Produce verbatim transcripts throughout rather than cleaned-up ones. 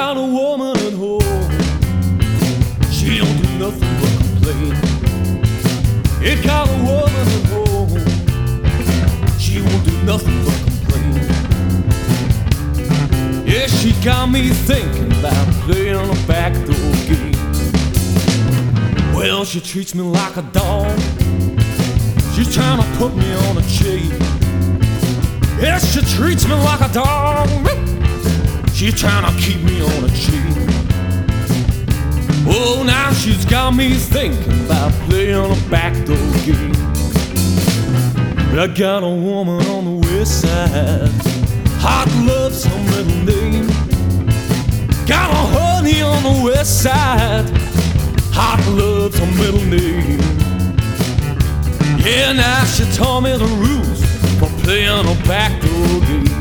got a woman at home. She don't do nothing but complain. It got a woman at home. She won't do nothing but complain. Yeah, she got me thinking about playing a backdoor game. Well, she treats me like a dog. She's trying to put me on a chain. Yes, she treats me like a dog. She's trying to keep me on a chain. Oh, now she's got me thinking about playing a backdoor game. But I got a woman on the west side. Hot love's her middle name. Got a honey on the west side. Hot love's her middle name. Yeah, now she taught me the rules for playing a backdoor game.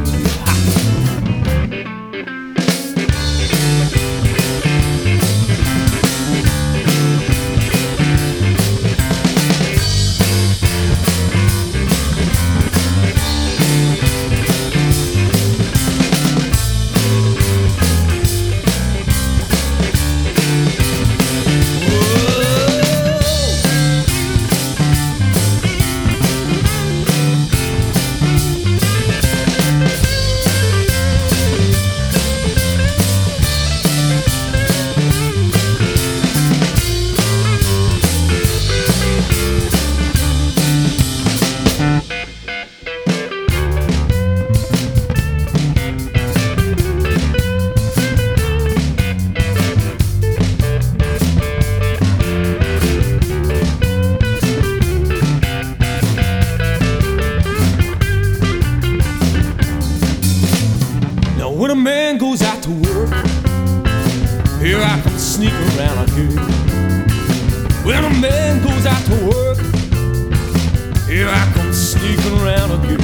When a man goes out to work, here I come sneaking around again. When a man goes out to work, here I come sneaking around again.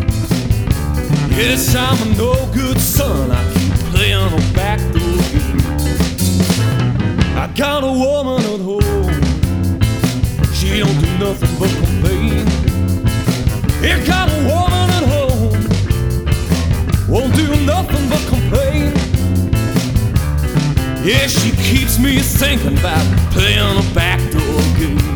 Yes, I'm a no good son, I keep playing a backdoor game. I got a woman at home, she don't do nothing but complain. I got a woman at home, won't do nothing but complain. Yeah, she keeps me thinking about playing a backdoor game.